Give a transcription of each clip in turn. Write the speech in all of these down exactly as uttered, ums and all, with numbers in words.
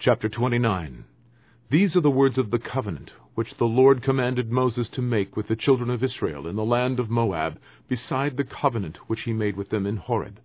Chapter twenty-nine. These are the words of the covenant, which the Lord commanded Moses to make with the children of Israel in the land of Moab, beside the covenant which he made with them in Horeb.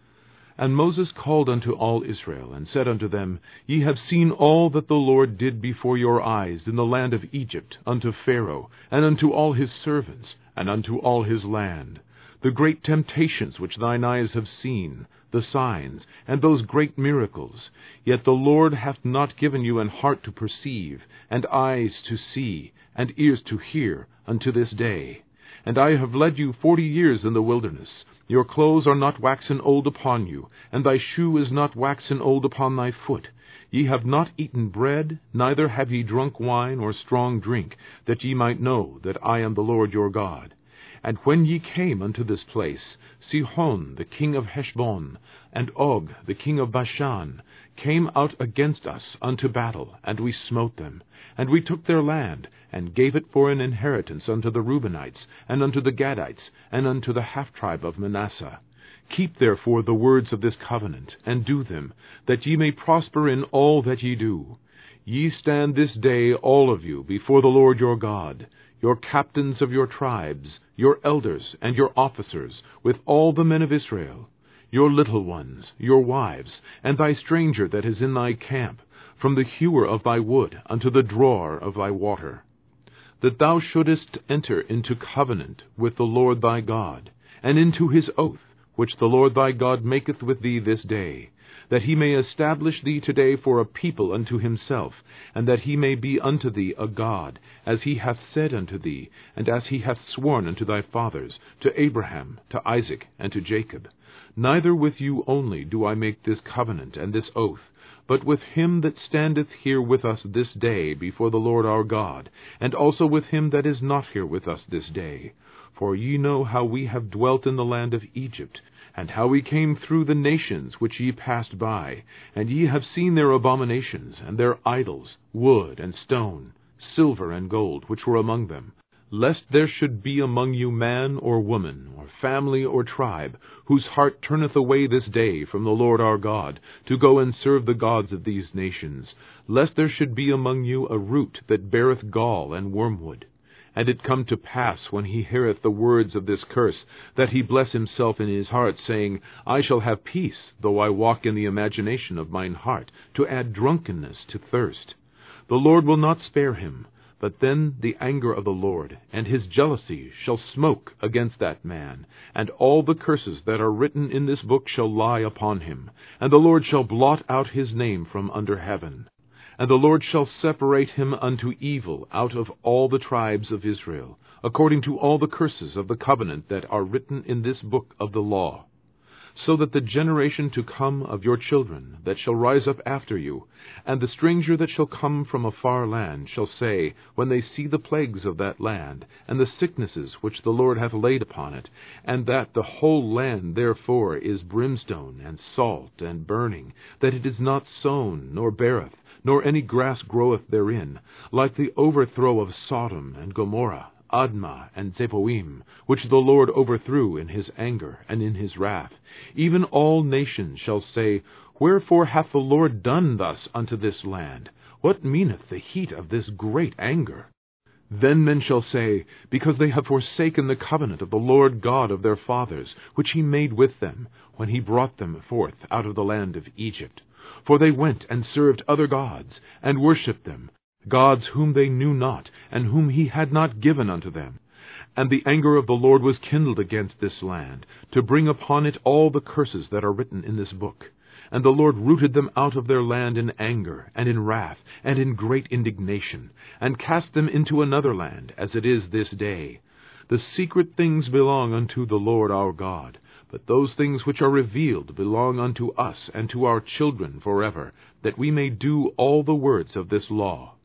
And Moses called unto all Israel, and said unto them, Ye have seen all that the Lord did before your eyes in the land of Egypt, unto Pharaoh, and unto all his servants, and unto all his land, the great temptations which thine eyes have seen, the signs, and those great miracles. Yet the Lord hath not given you an heart to perceive, and eyes to see, and ears to hear, unto this day. And I have led you forty years in the wilderness. Your clothes are not waxen old upon you, and thy shoe is not waxen old upon thy foot. Ye have not eaten bread, neither have ye drunk wine or strong drink, that ye might know that I am the Lord your God. And when ye came unto this place, Sihon the king of Heshbon, and Og the king of Bashan, came out against us unto battle, and we smote them. And we took their land, and gave it for an inheritance unto the Reubenites, and unto the Gadites, and unto the half-tribe of Manasseh. Keep therefore the words of this covenant, and do them, that ye may prosper in all that ye do. Ye stand this day all of you before the Lord your God, your captains of your tribes, your elders, and your officers, with all the men of Israel, your little ones, your wives, and thy stranger that is in thy camp, from the hewer of thy wood unto the drawer of thy water, that thou shouldest enter into covenant with the Lord thy God, and into his oath, which the Lord thy God maketh with thee this day, that he may establish thee today for a people unto himself, and that he may be unto thee a God, as he hath said unto thee, and as he hath sworn unto thy fathers, to Abraham, to Isaac, and to Jacob. Neither with you only do I make this covenant and this oath, but with him that standeth here with us this day before the Lord our God, and also with him that is not here with us this day. For ye know how we have dwelt in the land of Egypt, and how we came through the nations which ye passed by, and ye have seen their abominations, and their idols, wood and stone, silver and gold, which were among them, lest there should be among you man or woman, or family or tribe, whose heart turneth away this day from the Lord our God, to go and serve the gods of these nations, lest there should be among you a root that beareth gall and wormwood. And it come to pass, when he heareth the words of this curse, that he bless himself in his heart, saying, I shall have peace, though I walk in the imagination of mine heart, to add drunkenness to thirst. The Lord will not spare him, but then the anger of the Lord, and his jealousy, shall smoke against that man, and all the curses that are written in this book shall lie upon him, and the Lord shall blot out his name from under heaven. And the Lord shall separate him unto evil out of all the tribes of Israel, according to all the curses of the covenant that are written in this book of the law. So that the generation to come of your children that shall rise up after you, and the stranger that shall come from a far land, shall say, when they see the plagues of that land, and the sicknesses which the Lord hath laid upon it, and that the whole land therefore is brimstone and salt and burning, that it is not sown nor beareth, nor any grass groweth therein, like the overthrow of Sodom and Gomorrah, Admah and Zeboim, which the Lord overthrew in his anger and in his wrath. Even all nations shall say, Wherefore hath the Lord done thus unto this land? What meaneth the heat of this great anger? Then men shall say, Because they have forsaken the covenant of the Lord God of their fathers, which he made with them, when he brought them forth out of the land of Egypt. For they went and served other gods, and worshipped them, gods whom they knew not, and whom he had not given unto them. And the anger of the Lord was kindled against this land, to bring upon it all the curses that are written in this book. And the Lord rooted them out of their land in anger, and in wrath, and in great indignation, and cast them into another land, as it is this day. The secret things belong unto the Lord our God, but those things which are revealed belong unto us and to our children forever, that we may do all the words of this law.